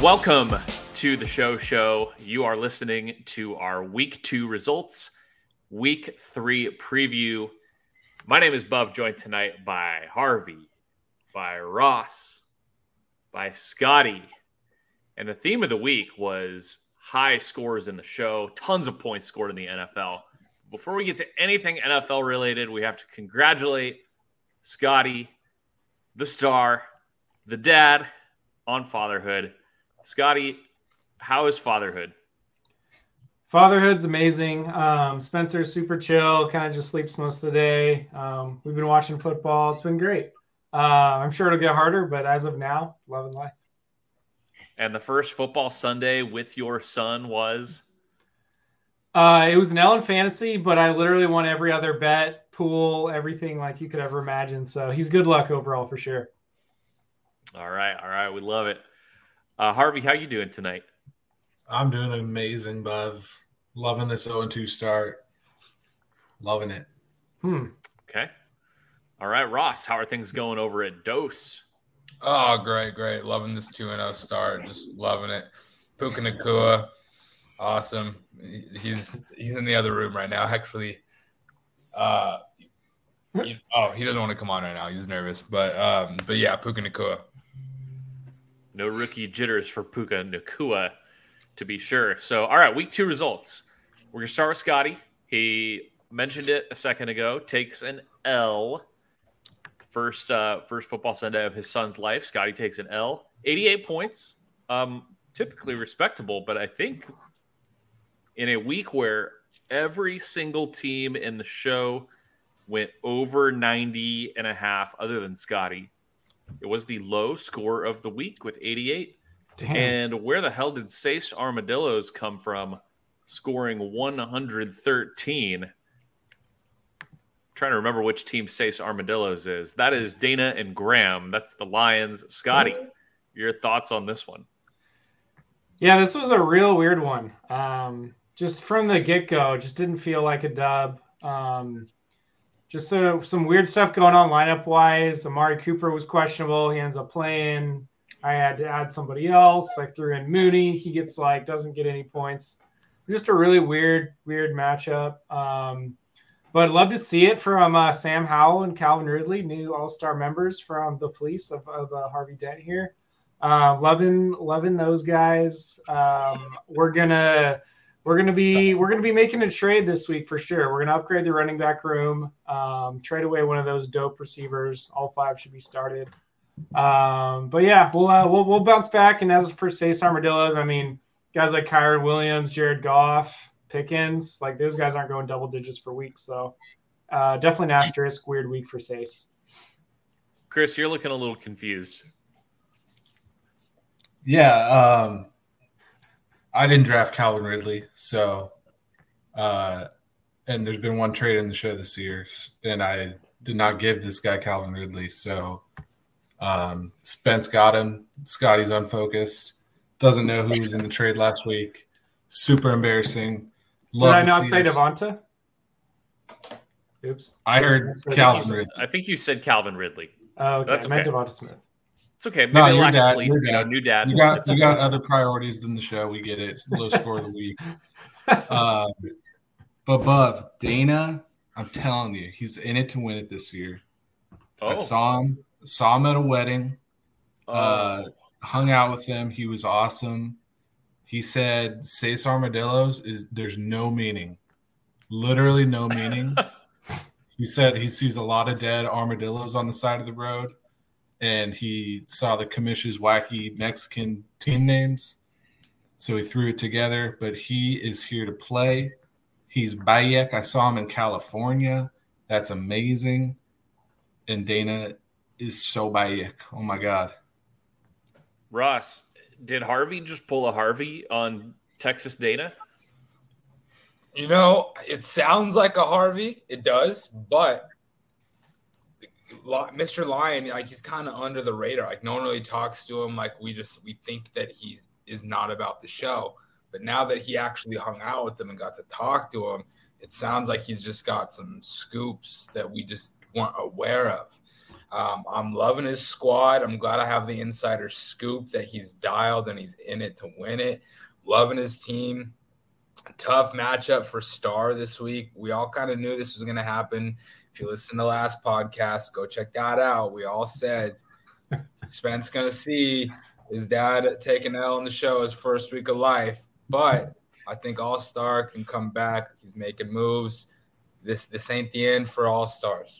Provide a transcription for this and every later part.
Welcome to the show. You are listening to our Week 2 results, Week 3 preview. My name is Buv, joined tonight by Harvey, by Ross, by Scotty. And the theme of the week was high scores in the show, tons of points scored in the NFL. Before we get to anything NFL related, we have to congratulate Scotty, the star, the dad, on fatherhood. Scotty, how is fatherhood? Fatherhood's amazing. Spencer's super chill, kind of just sleeps most of the day. We've been watching football. It's been great. I'm sure it'll get harder, but as of now, loving life. And the first football Sunday with your son was? It was an Ellen fantasy, but I literally won every other bet, pool, everything like you could ever imagine. So he's good luck overall for sure. All right. We love it. Harvey, how you doing tonight? I'm doing amazing, Buv. Loving this 0-2 start. Loving it. Okay. All right, Ross, how are things going over at Dose? Oh, great. Loving this 2-0 start. Just loving it. Puka Nacua, awesome. He's in the other room right now, actually. He doesn't want to come on right now. He's nervous. But yeah, Puka Nacua. No rookie jitters for Puka Nacua, to be sure. So, all right, Week 2 results. We're going to start with Scotty. He mentioned it a second ago. Takes an L. First football Sunday of his son's life. Scotty takes an L. 88 points. Typically respectable, but I think in a week where every single team in the show went over 90.5, other than Scotty, it was the low score of the week with 88. Damn. And where the hell did Sace Armadillos come from scoring 113? Trying to remember which team Sace Armadillos is. That is Dana and Graham. That's the Lions. Scotty, your thoughts on this one? Yeah, this was a real weird one. Just from the get-go, just didn't feel like a dub. Just some weird stuff going on lineup-wise. Amari Cooper was questionable. He ends up playing. I had to add somebody else. I threw in Mooney. He doesn't get any points. Just a really weird matchup. But I'd love to see it from Sam Howell and Calvin Ridley, new all-star members from the fleece of Harvey Dent here. Loving those guys. We're gonna be making a trade this week for sure. We're gonna upgrade the running back room, trade away one of those dope receivers. All 5 should be started. But yeah, we'll bounce back. And as for Sace Armadillos, I mean, guys like Kyron Williams, Jared Goff, Pickens, like those guys aren't going double digits for weeks. So definitely an asterisk, weird week for Sace. Chris, you're looking a little confused. Yeah, I didn't draft Calvin Ridley, so and there's been one trade in the show this year, and I did not give this guy Calvin Ridley, so Spence got him. Scotty's unfocused, doesn't know who was in the trade last week. Super embarrassing. Did I not say Devonta? Oops. I heard Calvin Ridley. I think you said Calvin Ridley. Oh, okay. That's I meant okay. Devonta Smith. It's okay. Maybe No, lack of dad, sleep. New dad. You got other priorities than the show. We get it. It's the low score of the week. But Buv, Dana, I'm telling you, he's in it to win it this year. Oh. I saw him at a wedding. Hung out with him. He was awesome. He said, Sace Armadillos there's no meaning. Literally no meaning. He said he sees a lot of dead armadillos on the side of the road. And he saw the commission's wacky Mexican team names. So he threw it together. But he is here to play. He's Bayek. I saw him in California. That's amazing. And Dana is so Bayek. Oh, my God. Ross, did Harvey just pull a Harvey on Texas Dana? You know, it sounds like a Harvey. It does. But Mr. Lion, like, he's kind of under the radar. Like, no one really talks to him. Like, we think that he is not about the show. But now that he actually hung out with them and got to talk to him, it sounds like he's just got some scoops that we just weren't aware of. I'm loving his squad. I'm glad I have the insider scoop that he's dialed and he's in it to win it. Loving his team. Tough matchup for Star this week. We all kind of knew this was going to happen. If you listen to the last podcast, go check that out. We all said Spence going to see his dad take an L in the show his first week of life. But I think All-Star can come back. He's making moves. This ain't the end for All-Stars.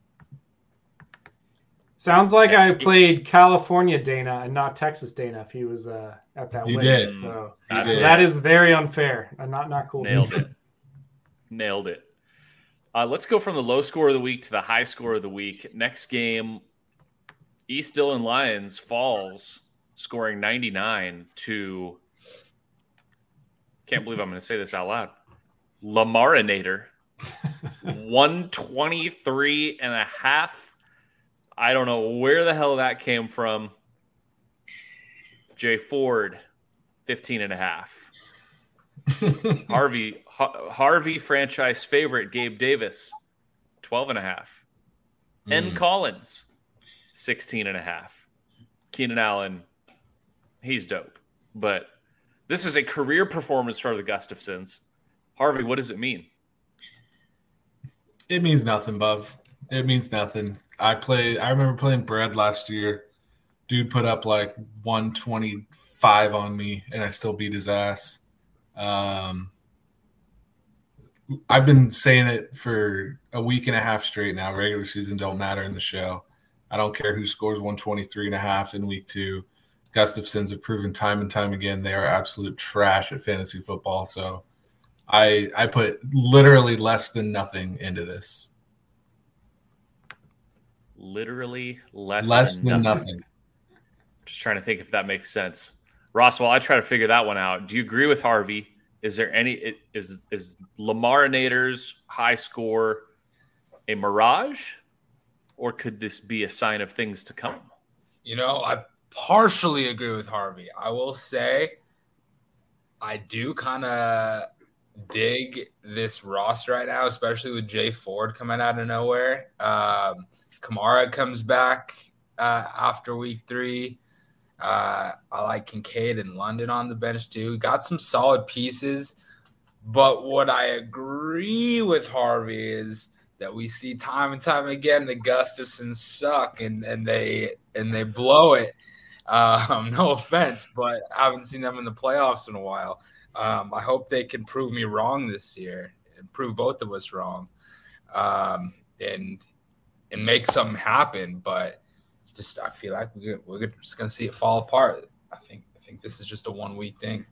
Sounds like I played California Dana and not Texas Dana if he was at that You wedding. did. So That is very unfair and not cool. Nailed it. Let's go from the low score of the week to the high score of the week. Next game, East Dillon Lions falls, scoring 99 to, can't believe I'm going to say this out loud, Lamarinator, 123.5. I don't know where the hell that came from. Jay Ford, 15.5. Harvey franchise favorite, Gabe Davis, 12.5. N. Collins, 16.5. Keenan Allen, he's dope. But this is a career performance for the Gustafsons. Harvey, what does it mean? It means nothing, Buv. It means nothing. I remember playing Brad last year. Dude put up like 125 on me, and I still beat his ass. I've been saying it for a week and a half straight now. Regular season don't matter in the show. I don't care who scores 123.5 in week 2. Gustafsons have proven time and time again they are absolute trash at fantasy football. So I put literally less than nothing into this. Literally less than nothing. Just trying to think if that makes sense. Ross, while I try to figure that one out, do you agree with Harvey? Is there any is Lamarinator's high score a mirage, or could this be a sign of things to come? I partially agree with Harvey. I will say I do kind of dig this roster right now, especially with Jay Ford coming out of nowhere. Kamara comes back after week 3. I like Kincaid and London on the bench too. Got some solid pieces. But what I agree with Harvey is that we see time and time again the Gustafsons suck and they blow it. No offense, but I haven't seen them in the playoffs in a while. I hope they can prove me wrong this year and prove both of us wrong. And make something happen, but I feel like we're just gonna see it fall apart. I think this is just a 1 week thing.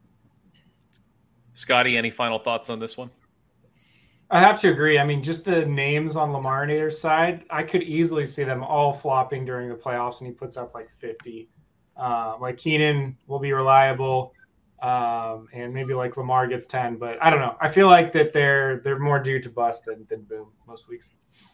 Scotty, any final thoughts on this one? I have to agree. I mean, just the names on Lamarinator's side, I could easily see them all flopping during the playoffs, and he puts up like 50. Like Keenan will be reliable, and maybe like Lamar gets 10, but I don't know. I feel like that they're more due to bust than boom most weeks.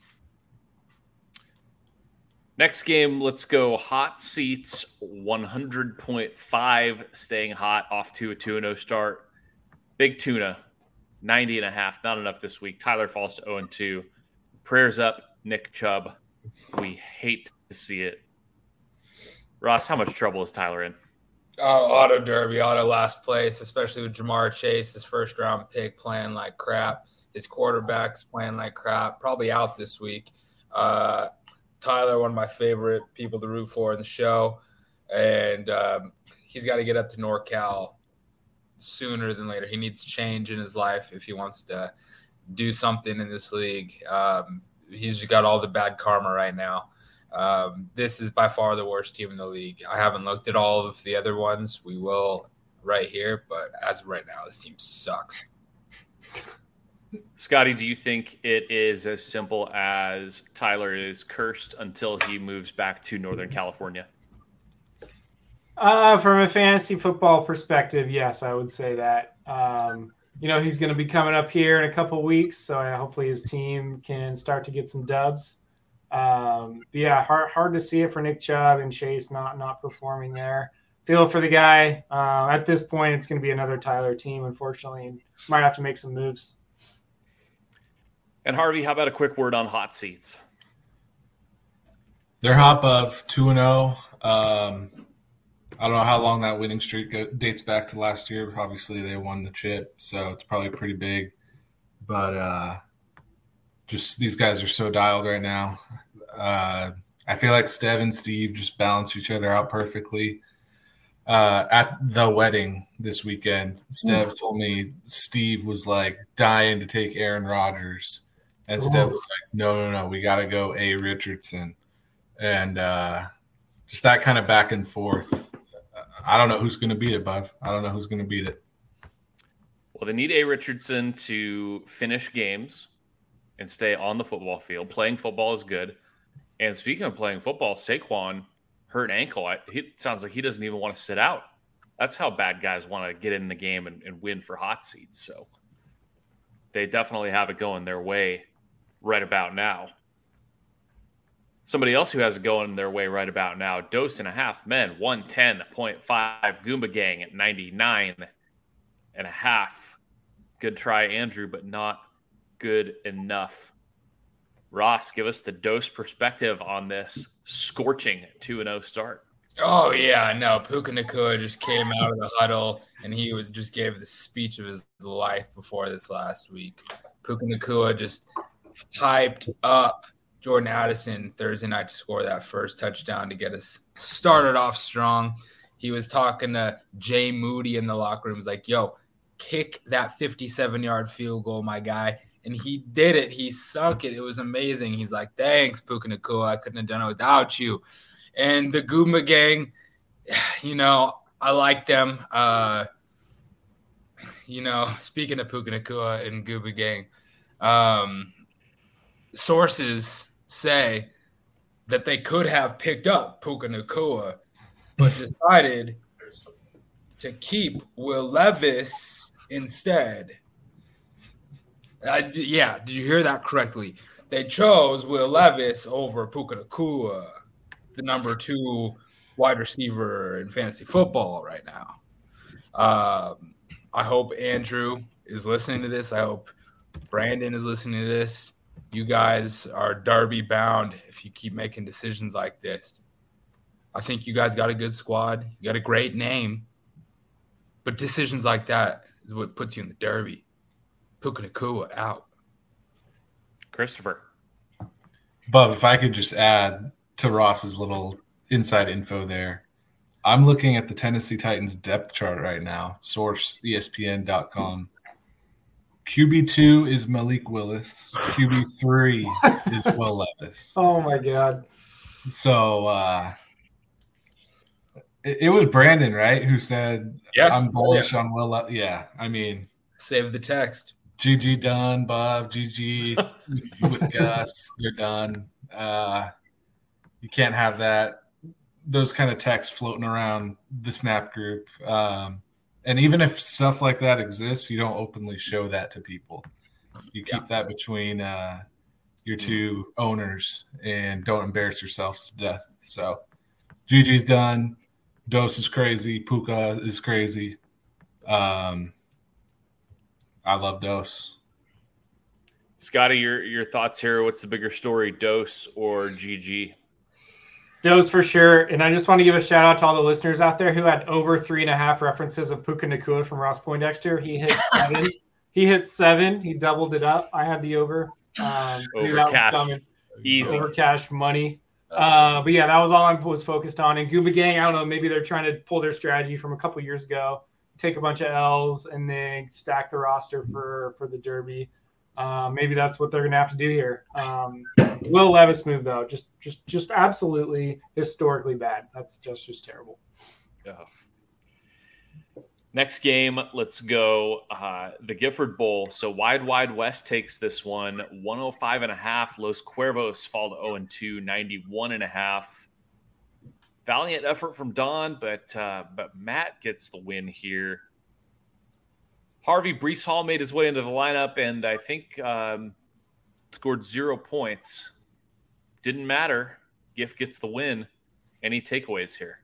Next game, let's go hot seats, 100.5, staying hot off to a 2-0 start. Big Tuna, 90.5, not enough this week. Tyler falls to 0-2. Prayers up, Nick Chubb. We hate to see it. Ross, how much trouble is Tyler in? Auto derby, auto last place, especially with Jamar Chase, his first round pick playing like crap. His quarterback's playing like crap, probably out this week. Tyler, one of my favorite people to root for in the show, and he's got to get up to NorCal sooner than later. He needs change in his life if he wants to do something in this league. He's got all the bad karma right now. This is by far the worst team in the league. I haven't looked at all of the other ones. We will right here, but as of right now, this team sucks. Scotty, do you think it is as simple as Tyler is cursed until he moves back to Northern California? From a fantasy football perspective, yes, I would say that. He's going to be coming up here in a couple weeks, so hopefully his team can start to get some dubs. But yeah, hard to see it for Nick Chubb and Chase not performing there. Feel for the guy. At this point, it's going to be another Tyler team, unfortunately, and might have to make some moves. And Harvey, how about a quick word on hot seats? They're hot above 2-0. I don't know how long that winning streak dates back to last year. Obviously, they won the chip, so it's probably pretty big. But just these guys are so dialed right now. I feel like Stev and Steve just balance each other out perfectly. At the wedding this weekend, Stev told me Steve was like dying to take Aaron Rodgers. And Stev was like, no, we got to go A. Richardson. And just that kind of back and forth. I don't know who's going to beat it, Bub. I don't know who's going to beat it. Well, they need A. Richardson to finish games and stay on the football field. Playing football is good. And speaking of playing football, Saquon hurt ankle. It sounds like he doesn't even want to sit out. That's how bad guys want to get in the game and win for hot seats. So they definitely have it going their way right about now. Somebody else who has it going their way right about now, Dose and a Half Men, 110.5. Goomba Gang at 99.5. Good try, Andrew, but not good enough. Ross, give us the Dose perspective on this scorching 2-0 start. Oh, yeah, no. Puka Nacua just came out of the huddle, and he just gave the speech of his life before this last week. Puka Nacua just hyped up Jordan Addison Thursday night to score that first touchdown to get us started off strong. He was talking to Jay Moody in the locker room. He was like, yo, kick that 57-yard field goal, my guy. And he did it. He sunk it. It was amazing. He's like, thanks, Puka Nacua. I couldn't have done it without you. And the Goomba Gang, I like them. Speaking of Puka Nacua and Goomba Gang, sources say that they could have picked up Puka Nacua, but decided to keep Will Levis instead. Did you hear that correctly? They chose Will Levis over Puka Nacua, the number 2 wide receiver in fantasy football right now. I hope Andrew is listening to this. I hope Brandon is listening to this. You guys are Derby bound if you keep making decisions like this. I think you guys got a good squad. You got a great name. But decisions like that is what puts you in the Derby. Puka Nacua out. Christopher. Bub, if I could just add to Ross's little inside info there. I'm looking at the Tennessee Titans depth chart right now. Source ESPN.com. QB2 is Malik Willis. QB3 is Will Levis. Oh, my God. So it was Brandon, right, who said, I'm bullish on Will Levis. Yeah, I mean. Save the text. GG done, Bob. GG with Gus. They're done. You can't have those kind of texts floating around the Snap group. And even if stuff like that exists, you don't openly show that to people. You keep that between your two owners and don't embarrass yourselves to death. So GG's done. Dose is crazy. Puka is crazy. I love Dose. Scotty, your thoughts here. What's the bigger story, Dose or GG? Dose for sure. And I just want to give a shout out to all the listeners out there who had over 3.5 references of Puka Nacua from Ross Poindexter. He hit 7. He hit 7. He doubled it up. I had the over. Over cash. Easy. Over cash money. But yeah, that was all I was focused on. And Goomba Gang, I don't know, maybe they're trying to pull their strategy from a couple years ago. Take a bunch of L's and then stack the roster for the Derby. Maybe that's what they're going to have to do here. Will Levis move though, just absolutely historically bad. That's just terrible. Oh. Next game, let's go the Gifford Bowl. So Wide West takes this one, 105.5. Los Cuervos fall to 0-2, 91.5. Valiant effort from Don, but Matt gets the win here. Harvey Breece Hall made his way into the lineup, and I think scored 0 points. Didn't matter. Giff gets the win. Any takeaways here?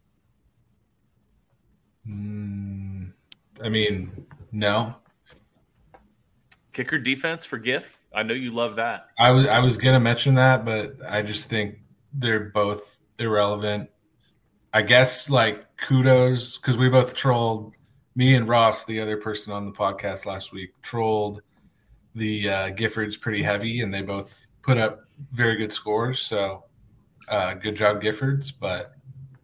I mean, no. Kicker defense for Giff? I know you love that. I was going to mention that, but I just think they're both irrelevant. I guess like kudos because we both trolled. Me and Ross, the other person on the podcast last week, trolled the Giffords pretty heavy, and they both put up very good scores. So good job, Giffords. But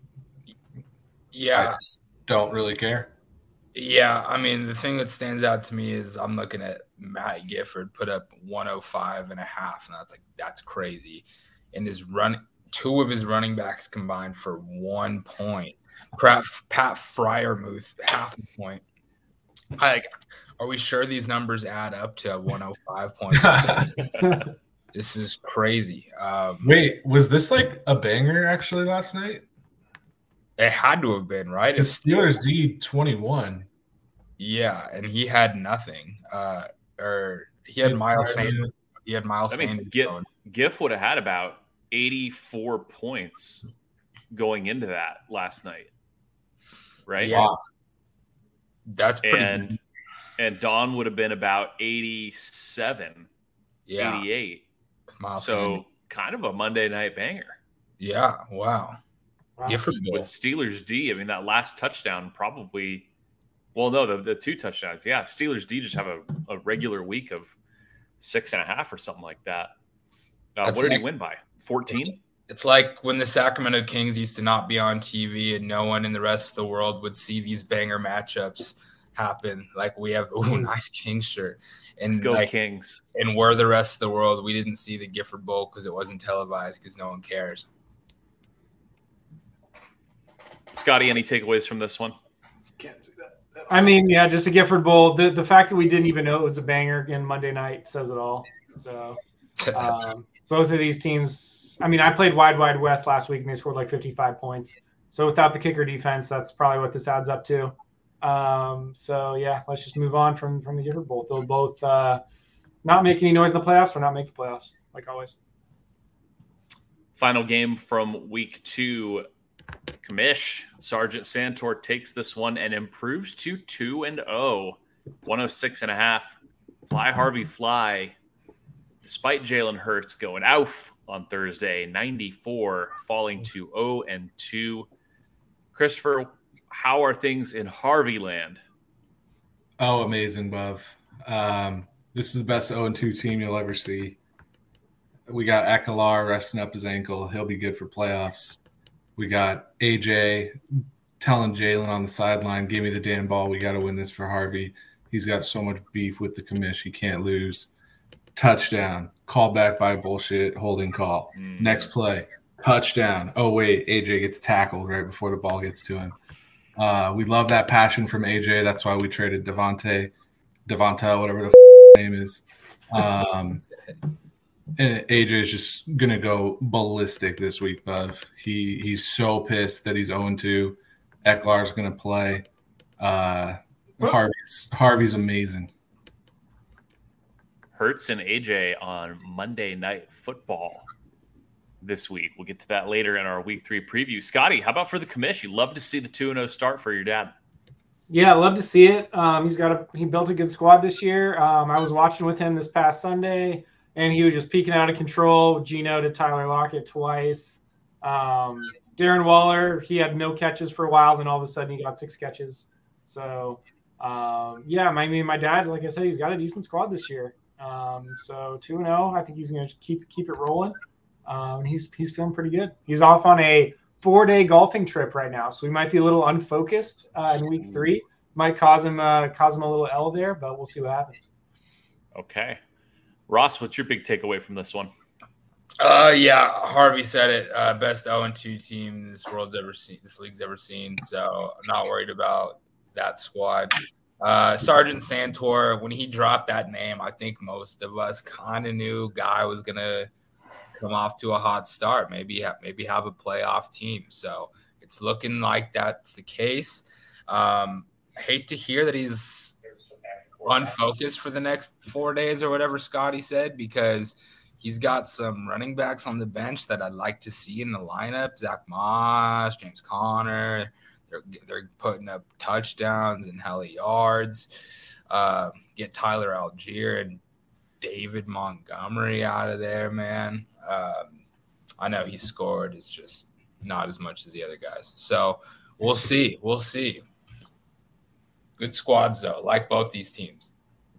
yeah, I just don't really care. Yeah, I mean, the thing that stands out to me is I'm looking at Matt Gifford put up 105.5, and that's crazy. And two of his running backs combined for 1 point. Pat Fryermuth, half a point. Are we sure these numbers add up to 105 points? This is crazy. Wait, was this like a banger actually last night? It had to have been, right? It's Steelers D 21. Yeah, and he had nothing. Or he had Miles Sanders. He had Miles Sanders. Giff would have had about 84 points going into that last night, right? Yeah, that's pretty good. And Don would have been about 87, 88. Miles so Sanders. Kind of a Monday night banger. Yeah, wow. Gifford with Steelers D. I mean, that last touchdown probably. Well, no, the two touchdowns. Yeah, Steelers D just have a regular week of 6.5 or something like that. What did he win by? 14? It's like when the Sacramento Kings used to not be on TV and no one in the rest of the world would see these banger matchups happen. Like we have a nice Kings shirt. And Go Kings. And we're the rest of the world. We didn't see the Gifford Bowl because it wasn't televised because no one cares. Scotty, any takeaways from this one? Can't see that. I mean, yeah, just a Gifford Bowl. The fact that we didn't even know it was a banger again Monday night says it all. So both of these teams, I mean, I played Wide West last week and they scored like 55 points. So without the kicker defense, that's probably what this adds up to. So yeah, let's just move on from the Gifford Bowl. They'll both not make any noise in the playoffs or not make the playoffs, like always. Final game from week 2. Commish, Sergeant Santor takes this one and improves to 2-0, 106.5. Fly Harvey fly, despite Jalen Hurts going off on Thursday, 94, falling to 0-2. Christopher, how are things in Harvey land? Oh, amazing, Buv. This is the best 0-2 team you'll ever see. We got Akelar resting up his ankle. He'll be good for playoffs. We got AJ telling Jalen on the sideline, give me the damn ball. We got to win this for Harvey. He's got so much beef with the commish. He can't lose. Touchdown. Call back by bullshit. Holding call. Next play. Touchdown. Oh, wait. AJ gets tackled right before the ball gets to him. We love that passion from AJ. That's why we traded Devonta, whatever the name is. And AJ is just going to go ballistic this week, Buv. He's so pissed that he's 0-2. Eckler's going to play. Harvey's amazing. Hurts and AJ on Monday Night Football this week. We'll get to that later in our Week 3 preview. Scotty, how about for the commish? You love to see the 2-0 start for your dad. Yeah, I love to see it. He built a good squad this year. I was watching with him this past Sunday. And he was just peeking out of control. Geno to Tyler Lockett twice. Darren Waller, he had no catches for a while. Then all of a sudden he got 6 catches. So, my dad, like I said, he's got a decent squad this year. So 2-0, I think he's going to keep it rolling. He's feeling pretty good. He's off on a 4-day golfing trip right now. So we might be a little unfocused in week 3. Might cause him a little L there, but we'll see what happens. Okay. Ross, what's your big takeaway from this one? Harvey said it. Best 0-2 team this league's ever seen. So I'm not worried about that squad. Sergeant Santor, when he dropped that name, I think most of us kind of knew Guy was gonna come off to a hot start. Maybe have a playoff team. So it's looking like that's the case. I hate to hear that he's unfocused for the next 4 days or whatever Scotty said, because he's got some running backs on the bench that I'd like to see in the lineup. Zach Moss, James Conner, they're putting up touchdowns and hella yards. Get Tyler Algier and David Montgomery out of there, man. I know he scored. It's just not as much as the other guys. So we'll see. We'll see. Good squads, though. Like both these teams.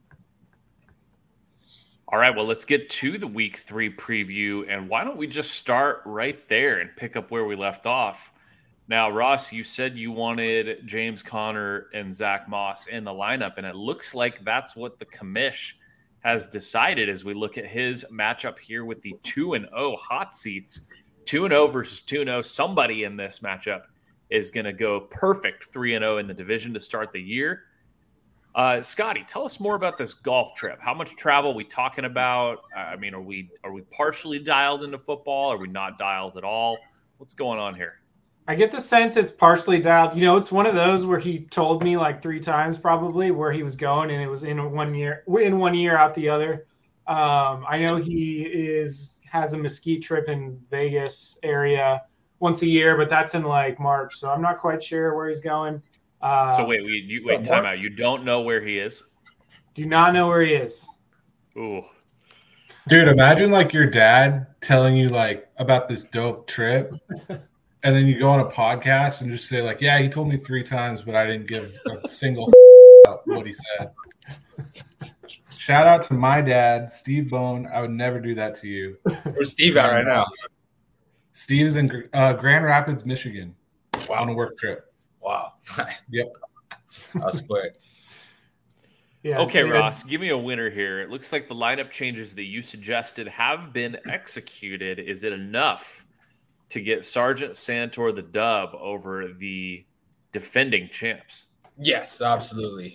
All right, well, let's get to the Week 3 preview, and why don't we just start right there and pick up where we left off. Now, Ross, you said you wanted James Conner and Zach Moss in the lineup, and it looks like that's what the commish has decided as we look at his matchup here with the 2-0 hot seats. 2-0 versus 2-0. Somebody in this matchup is going to go perfect 3-0 in the division to start the year. Scotty, tell us more about this golf trip. How much travel are we talking about? I mean, are we partially dialed into football? Are we not dialed at all? What's going on here? I get the sense it's partially dialed. It's one of those where he told me like 3 times probably where he was going, and it was in one year out the other. I know he has a mesquite trip in Vegas area once a year, but that's in like March, so I'm not quite sure where he's going. So wait, time out. You don't know where he is? Do not know where he is. Ooh. Dude, imagine like your dad telling you like about this dope trip, and then you go on a podcast and just say like, yeah, he told me 3 times, but I didn't give a single about what he said. Shout out to my dad, Steve Bone. I would never do that to you. Where's Steve at right now? Steve's in Grand Rapids, Michigan, Wow. on a work trip. Wow. Yep. That's quick. Yeah. Okay, Ross, give me a winner here. It looks like the lineup changes that you suggested have been executed. Is it enough to get Sergeant Santor the dub over the defending champs? Yes, absolutely.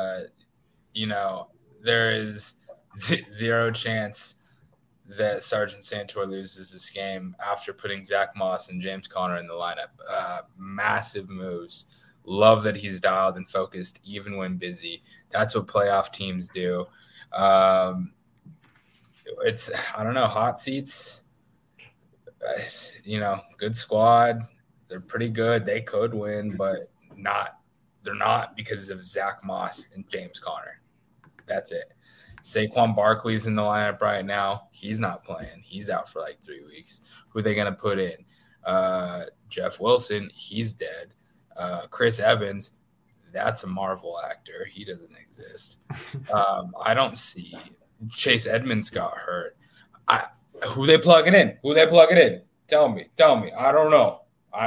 There is zero chance that Sergeant Santor loses this game after putting Zach Moss and James Conner in the lineup. Massive moves. Love that he's dialed and focused even when busy. That's what playoff teams do. It's, I don't know, hot seats, good squad. They're pretty good. They could win, but they're not because of Zach Moss and James Conner. That's it. Saquon Barkley's in the lineup right now. He's not playing. He's out for like 3 weeks. Who are they going to put in? Jeff Wilson, he's dead. Chris Evans, that's a Marvel actor. He doesn't exist. I don't see. Chase Edmonds got hurt. Who they plugging in? Tell me. I don't know.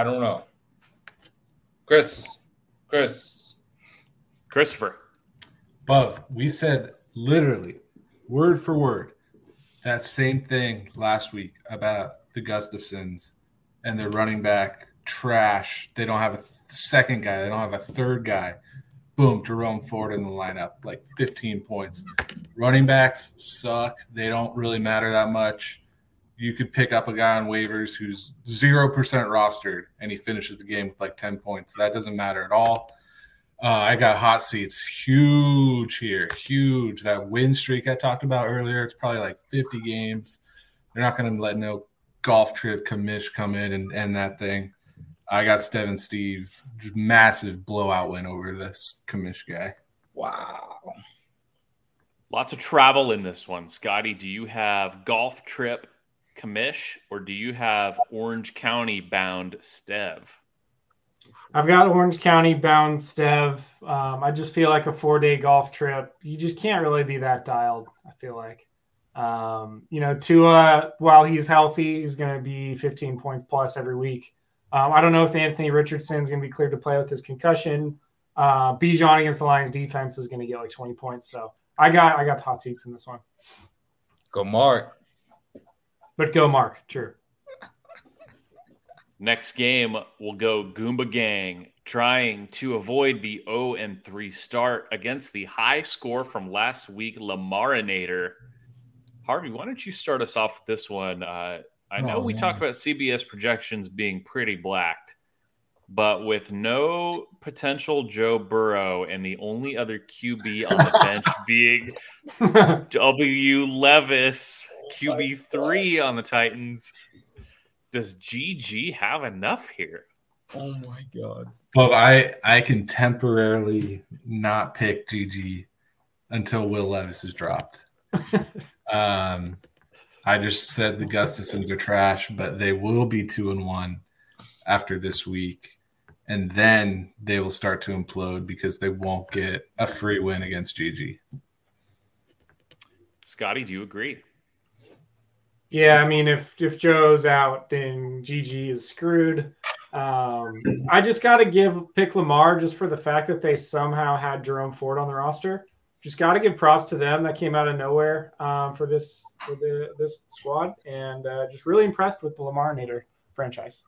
Christopher. Buff, we said literally, word for word, that same thing last week about the Gustafsons and their running back trash. They don't have a second guy. They don't have a third guy. Boom, Jerome Ford in the lineup, like 15 points. Running backs suck. They don't really matter that much. You could pick up a guy on waivers who's 0% rostered, and he finishes the game with like 10 points. That doesn't matter at all. I got hot seats. Huge here. Huge. That win streak I talked about earlier, it's probably like 50 games. They're not going to let no golf trip commish come in and end that thing. I got Steven Steve. Just massive blowout win over this commish guy. Wow. Lots of travel in this one. Scotty, do you have golf trip commish or do you have Orange County bound Stev? I've got Orange County bound Stev. I just feel like a 4-day golf trip. You just can't really be that dialed, I feel like. Tua, while he's healthy, he's going to be 15 points plus every week. I don't know if Anthony Richardson's going to be cleared to play with his concussion. Bijan against the Lions defense is going to get like 20 points. So I got the hot seats in this one. Go Mark. But go Mark, sure. Next game, we'll go Goomba Gang, trying to avoid the 0-3 start against the high score from last week, Lamarinator. Harvey, why don't you start us off with this one? I know we talked about CBS projections being pretty blacked, but with no potential Joe Burrow and the only other QB on the bench being W. Levis, QB3 on the Titans, does GG have enough here? Oh, my God. Well, I can temporarily not pick GG until Will Levis is dropped. I I just said the Gustafsons are trash, but they will be 2-1 after this week. And then they will start to implode because they won't get a free win against GG. Scotty, do you agree? Yeah, I mean, if Joe's out, then GG is screwed. I just got to pick Lamar just for the fact that they somehow had Jerome Ford on the roster. Just got to give props to them. That came out of nowhere for this squad, and just really impressed with the Lamar Nader franchise.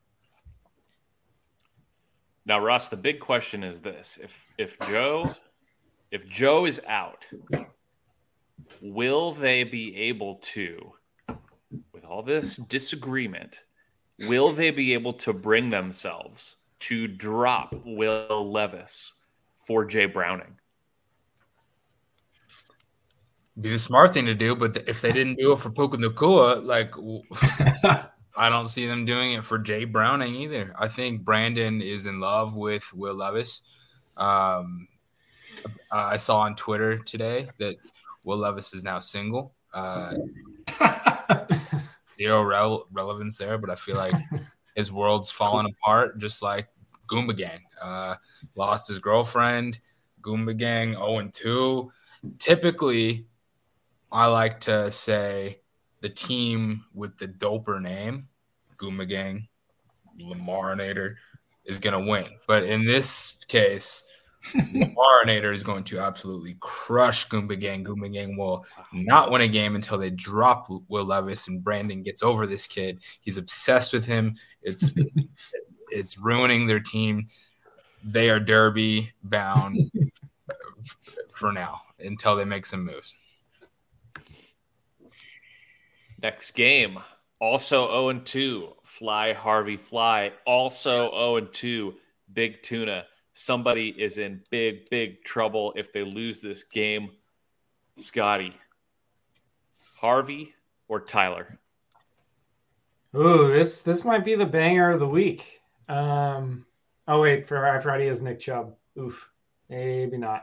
Now, Russ, the big question is this: if Joe is out, will they be able to, with all this disagreement, will they be able to bring themselves to drop Will Levis for Jay Browning? Be the smart thing to do, but if they didn't do it for Puka Nacua, like I don't see them doing it for Jay Browning either. I think Brandon is in love with Will Levis. I saw on Twitter today that Will Levis is now single. Zero relevance there, but I feel like his world's fallen apart, just like Goomba Gang. Lost his girlfriend. Goomba Gang 0-2. Typically, I like to say the team with the doper name, Goomba Gang, Lamarinator, is going to win. But in this case, Lamarinator is going to absolutely crush Goomba Gang. Goomba Gang will not win a game until they drop Will Levis, and Brandon gets over this kid. He's obsessed with him. It's ruining their team. They are derby bound for now until they make some moves. Next game, also 0-2, Fly Harvey Fly, also 0-2, Big Tuna. Somebody is in big trouble if they lose this game. Scotty, Harvey or Tyler? Ooh, this might be the banger of the week. Oh wait, Friday is Nick Chubb. Oof, maybe not.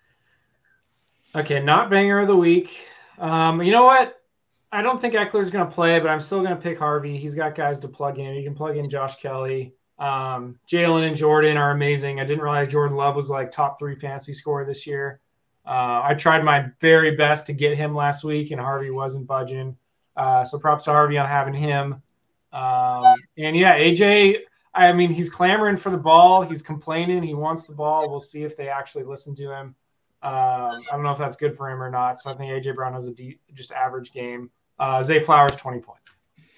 Okay, not banger of the week. You know what? I don't think Eckler's going to play, but I'm still going to pick Harvey. He's got guys to plug in. You can plug in Josh Kelly. Jalen and Jordan are amazing. I didn't realize Jordan Love was like top 3 fantasy scorer this year. I tried my very best to get him last week, and Harvey wasn't budging. So props to Harvey on having him. And yeah, AJ, I mean, he's clamoring for the ball. He's complaining. He wants the ball. We'll see if they actually listen to him. I don't know if that's good for him or not. So I think AJ Brown has a just average game. Zay Flowers, 20 points.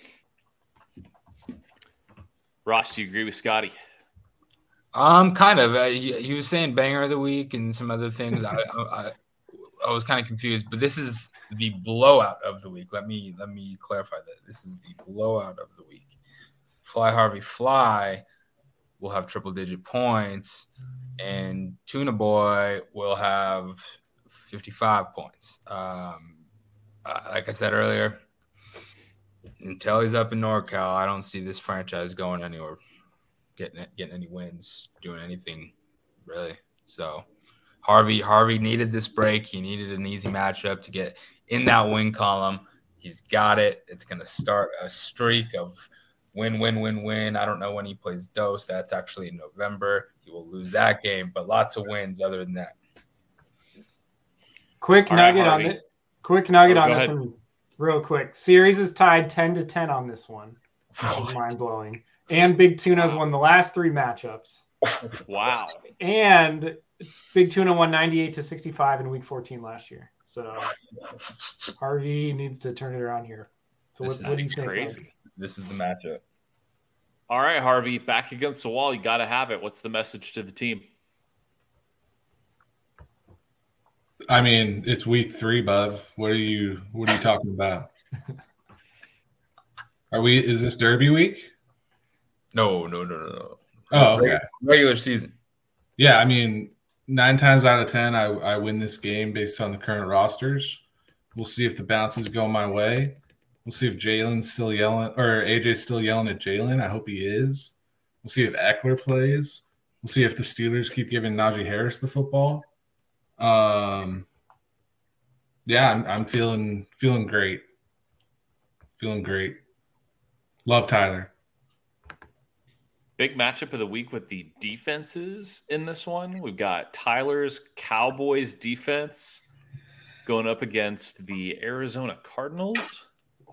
Ross, do you agree with Scotty? Kind of. He was saying banger of the week and some other things. I was kind of confused, but this is the blowout of the week. Let me clarify that. This is the blowout of the week. Fly Harvey Fly will have triple-digit points, and Tuna Boy will have 55 points. Like I said earlier, until he's up in NorCal, I don't see this franchise going anywhere, getting any wins, doing anything really. So Harvey needed this break. He needed an easy matchup to get in that win column. He's got it. It's going to start a streak of win. I don't know when he plays Dose. That's actually in November. He will lose that game, but lots of wins other than that. Quick nugget on this one, real quick. Series is tied 10-10 on this one. Mind blowing. And Big Tuna's won the last 3 matchups. Wow. And Big Tuna won 98-65 in Week 14 last year. So Harvey needs to turn it around here. So what do you think? Crazy. This is the matchup. All right, Harvey, back against the wall. You got to have it. What's the message to the team? I mean, it's week 3, Bub. What are you talking about? Is this Derby week? No. Oh, okay. Regular season. Yeah, I mean, 9 times out of 10, I win this game based on the current rosters. We'll see if the bounces go my way. We'll see if Jalen's still yelling, or AJ's still yelling at Jalen. I hope he is. We'll see if Eckler plays. We'll see if the Steelers keep giving Najee Harris the football. Yeah, I'm feeling great. Feeling great. Love Tyler. Big matchup of the week with the defenses in this one. We've got Tyler's Cowboys defense going up against the Arizona Cardinals.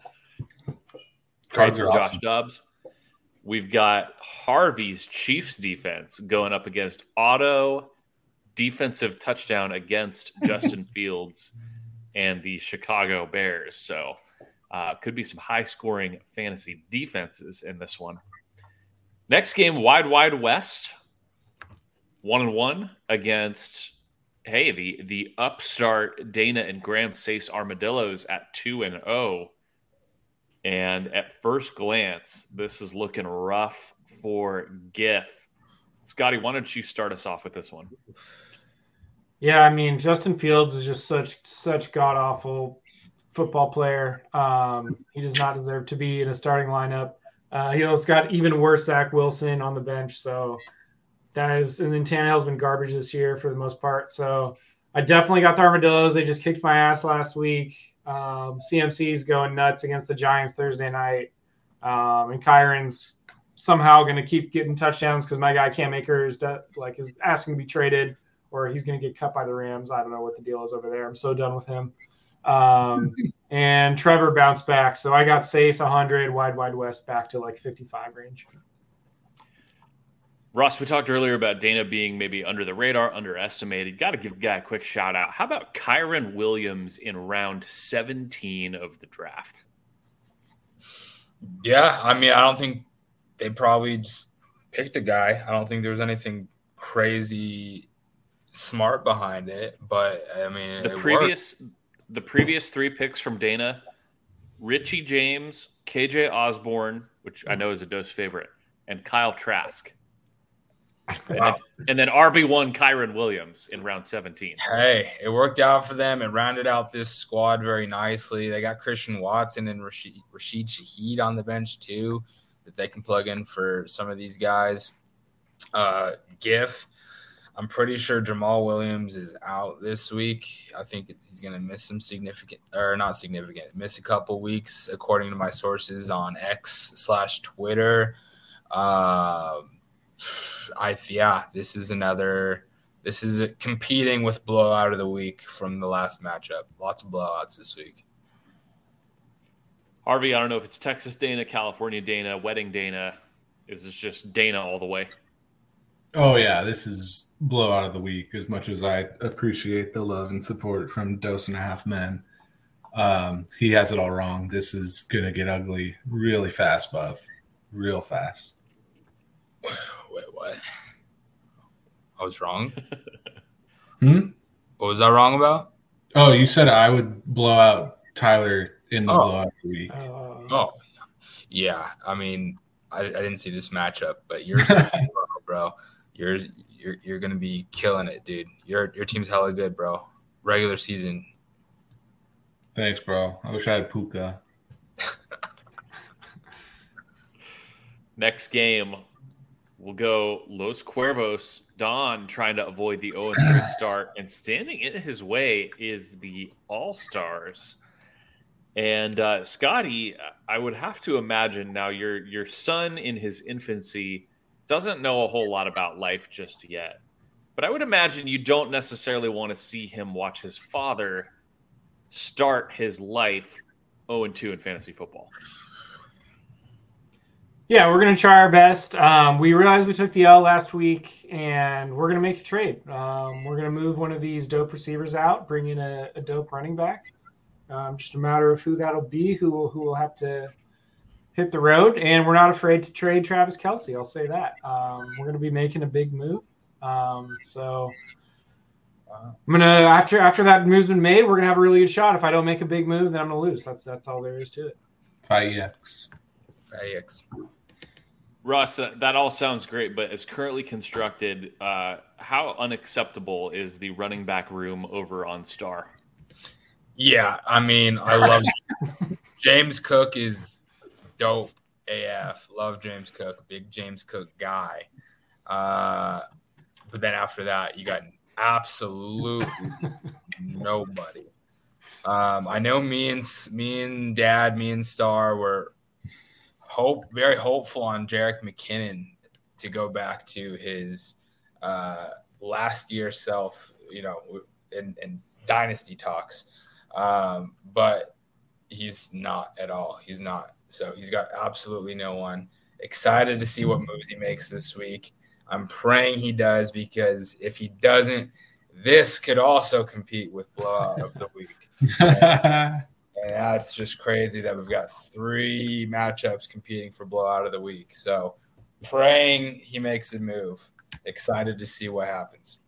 Cards for are Josh awesome. Dobbs. We've got Harvey's Chiefs defense going up against Otto, defensive touchdown against Justin Fields and the Chicago Bears. So could be some high-scoring fantasy defenses in this one. Next game, Wide West, 1-1 against the upstart Dana and Graham Sace Armadillos at 2-0. And at first glance, this is looking rough for GIF. Scotty, why don't you start us off with this one? Yeah, I mean, Justin Fields is just such god-awful football player. He does not deserve to be in a starting lineup. He also got even worse Zach Wilson on the bench. So and then Tannehill's been garbage this year for the most part. So I definitely got the Armadillos. They just kicked my ass last week. CMC's going nuts against the Giants Thursday night. And Kyron's somehow going to keep getting touchdowns because my guy Cam Akers is asking to be traded, or he's going to get cut by the Rams. I don't know what the deal is over there. I'm so done with him. And Trevor bounced back. So I got Sace 100, Wide West back to like 55 range. Ross, we talked earlier about Dana being maybe under the radar, underestimated. Got to give a guy a quick shout out. How about Kyren Williams in round 17 of the draft? Yeah, I mean, I don't think they probably just picked a guy. I don't think there was anything crazy smart behind it, but I mean, the previous 3 picks from Dana, Richie James, KJ Osborne, which I know is a Dose favorite, and Kyle Trask. Wow. And then RB1 Kyren Williams in round 17. Hey, it worked out for them. It rounded out this squad very nicely. They got Christian Watson and Rashid Shaheed on the bench too that they can plug in for some of these guys. GIF, I'm pretty sure Jamal Williams is out this week. I think he's going to miss miss a couple weeks according to my sources on X/Twitter. This is competing with blowout of the week from the last matchup. Lots of blowouts this week. Harvey, I don't know if it's Texas Dana, California Dana, Wedding Dana. Is this just Dana all the way? Oh, yeah, this is blowout of the week. As much as I appreciate the love and support from Dose and a Half Men, he has it all wrong. This is going to get ugly really fast, Buff. Real fast. Wait, what? I was wrong? What was I wrong about? Oh, you said I would blow out Tyler in the blowout of the week. Yeah. I mean, I didn't see this matchup, but you're bro. You're gonna be killing it, dude. Your team's hella good, bro. Regular season. Thanks, bro. I wish I had Puka. Next game, we'll go Los Cuervos. Don trying to avoid the 0-3 start, and standing in his way is the All-Stars. And Scotty, I would have to imagine now your son in his infancy doesn't know a whole lot about life just yet. But I would imagine you don't necessarily want to see him watch his father start his life 0-2 in fantasy football. Yeah, we're going to try our best. We realized we took the L last week, and we're going to make a trade. We're going to move one of these dope receivers out, bring in a dope running back. Just a matter of who that'll be, who will have to hit the road. And we're not afraid to trade Travis Kelce. I'll say that. We're going to be making a big move. So I'm going to, after that move's been made, we're going to have a really good shot. If I don't make a big move, then I'm going to lose. That's all there is to it. 5X. Russ, that all sounds great, but as currently constructed, how unacceptable is the running back room over on Star? Yeah, I mean, I love James Cook is dope AF. Love James Cook, big James Cook guy. But then after that, you got absolutely nobody. I know me and Dad, me and Star were very hopeful on Jerick McKinnon to go back to his last year self, in dynasty talks. But he's not at all. He's not. So he's got absolutely no one. Excited to see what moves he makes this week. I'm praying he does, because if he doesn't, this could also compete with blowout of the week. And that's just crazy that we've got 3 matchups competing for blowout of the week. So praying he makes a move. Excited to see what happens.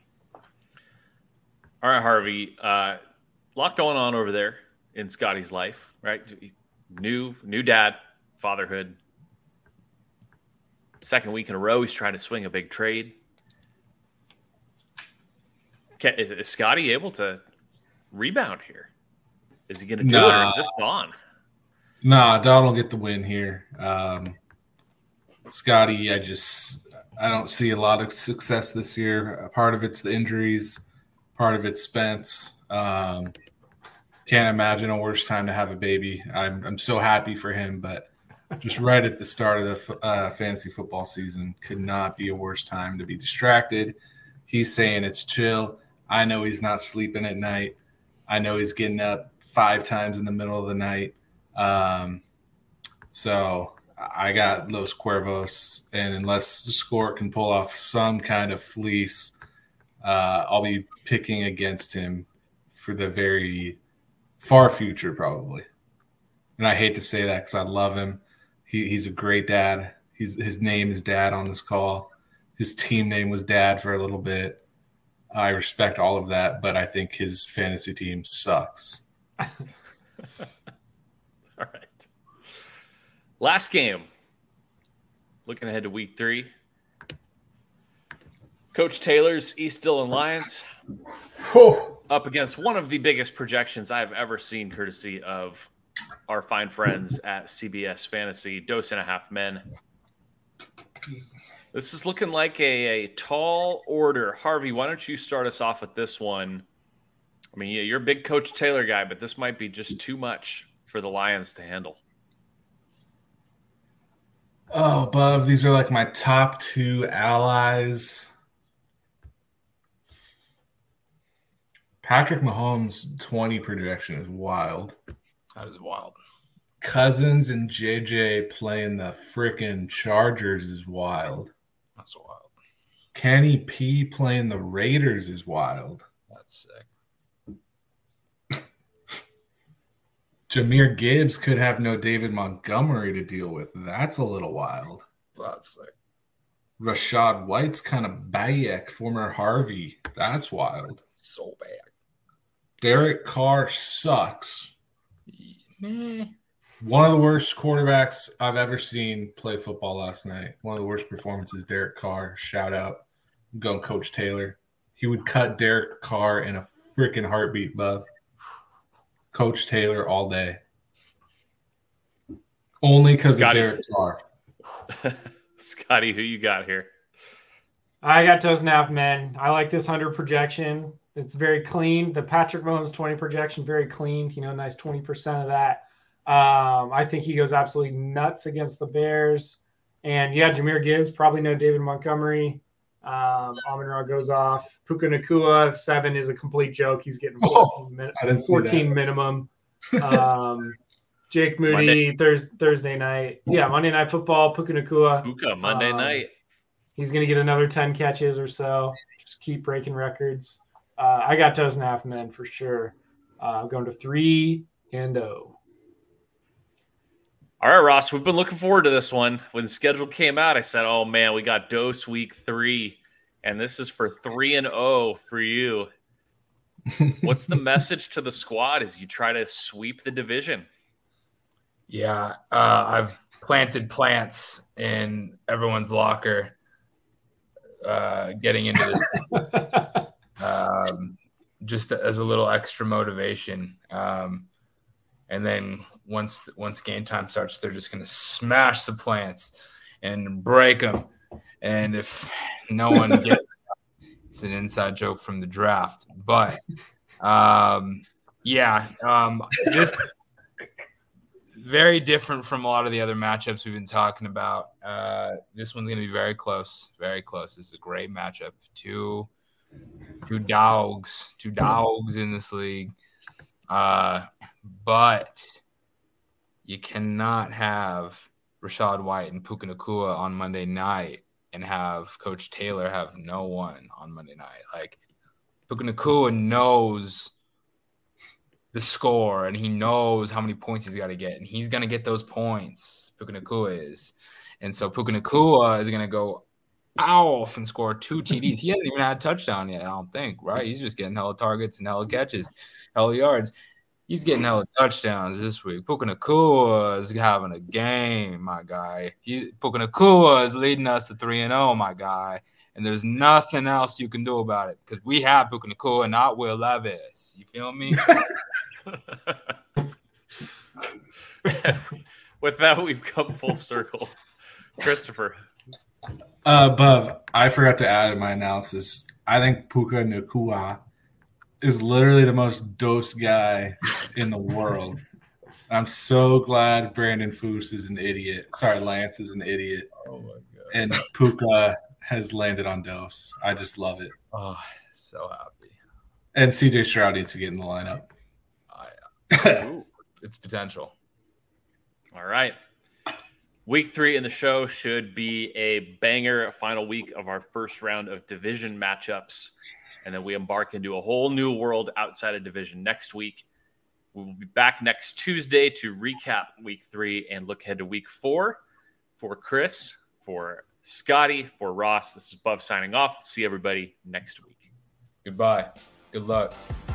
All right, Harvey. A lot going on over there in Scotty's life, right? New dad, fatherhood. Second week in a row, he's trying to swing a big trade. Is Scotty able to rebound here? Is he going to do it, or is this Don? Nah, Don will get the win here. Scotty, I don't see a lot of success this year. Part of it's the injuries, part of it's Spence. Can't imagine a worse time to have a baby. I'm so happy for him, but just right at the start of the fantasy football season, could not be a worse time to be distracted. He's saying it's chill. I know he's not sleeping at night. I know he's getting up 5 times in the middle of the night. So I got Los Cuervos, and unless the score can pull off some kind of fleece, I'll be picking against him for the very far future, probably. And I hate to say that because I love him. He's a great dad. His name is Dad on this call. His team name was Dad for a little bit. I respect all of that, but I think his fantasy team sucks. All right. Last game. Looking ahead to week 3. Coach Taylor's East Dillon Lions up against one of the biggest projections I've ever seen, courtesy of our fine friends at CBS Fantasy, Dose and a Half Men. This is looking like a tall order. Harvey, why don't you start us off with this one? I mean, you're a big Coach Taylor guy, but this might be just too much for the Lions to handle. Oh, Bub, these are like my top 2 allies. Patrick Mahomes' 20 projection is wild. That is wild. Cousins and JJ playing the frickin' Chargers is wild. That's wild. Kenny P playing the Raiders is wild. That's sick. Jahmyr Gibbs could have no David Montgomery to deal with. That's a little wild. That's sick. Rashad White's kind of Bayek, former Harvey. That's wild. So bad. Derek Carr sucks. Meh. One of the worst quarterbacks I've ever seen play football last night. One of the worst performances, Derek Carr. Shout out. I'm going Coach Taylor. He would cut Derek Carr in a freaking heartbeat, Bub. Coach Taylor all day. Only because of Derek Carr. Scotty, who you got here? I got Toes and a Half Men. I like this 100 projection. It's very clean. The Patrick Mahomes 20 projection, very clean. Nice 20% of that. I think he goes absolutely nuts against the Bears. And yeah, Jahmyr Gibbs, probably no David Montgomery. Amon-Ra goes off. Puka Nacua, 7 is a complete joke. He's getting 14 minimum. Jake Moody, Thursday night. Yeah, Monday Night Football, Puka Nacua. Puka, Monday night. He's going to get another 10 catches or so. Just keep breaking records. I got Toes and a Half Men for sure. Going to 3-0. All right, Ross, we've been looking forward to this one. When the schedule came out, I said, oh, man, we got Dose week 3, and this is for 3-0 for you. What's the message to the squad as you try to sweep the division? Yeah, I've planted plants in everyone's locker getting into this just as a little extra motivation. And then once game time starts, they're just going to smash the plants and break them. And if no one gets it's an inside joke from the draft. But Yeah. This very different from a lot of the other matchups we've been talking about. This one's going to be very close. Very close. This is a great matchup. Two dogs in this league. But you cannot have Rachaad White and Puka Nacua on Monday night and have Coach Taylor have no one on Monday night. Like, Puka Nacua knows the score and he knows how many points he's got to get, and he's going to get those points. Puka Nacua is. And so Puka Nacua is going to go off and score 2 TDs. He hasn't even had a touchdown yet, I don't think, right? He's just getting hella targets and hella catches, hella yards. He's getting hella touchdowns this week. Puka Nacua is having a game, my guy. Puka Nacua is leading us to 3-0, my guy. And there's nothing else you can do about it because we have Puka Nacua, not Will Levis. You feel me? With that, we've come full circle. Christopher. Bub, I forgot to add in my analysis. I think Puka Nacua is literally the most dose guy in the world. I'm so glad Brandon Foose is an idiot. Sorry, Lance is an idiot. Oh, my God. And Puka has landed on dose. I just love it. Oh, so happy. And CJ Stroud needs to get in the lineup. It's potential. All right. Week 3 in the show should be a banger final week of our first round of division matchups. And then we embark into a whole new world outside of division next week. We will be back next Tuesday to recap week 3 and look ahead to week 4. For Chris, for Scotty, for Ross, this is Buff signing off. See everybody next week. Goodbye. Good luck.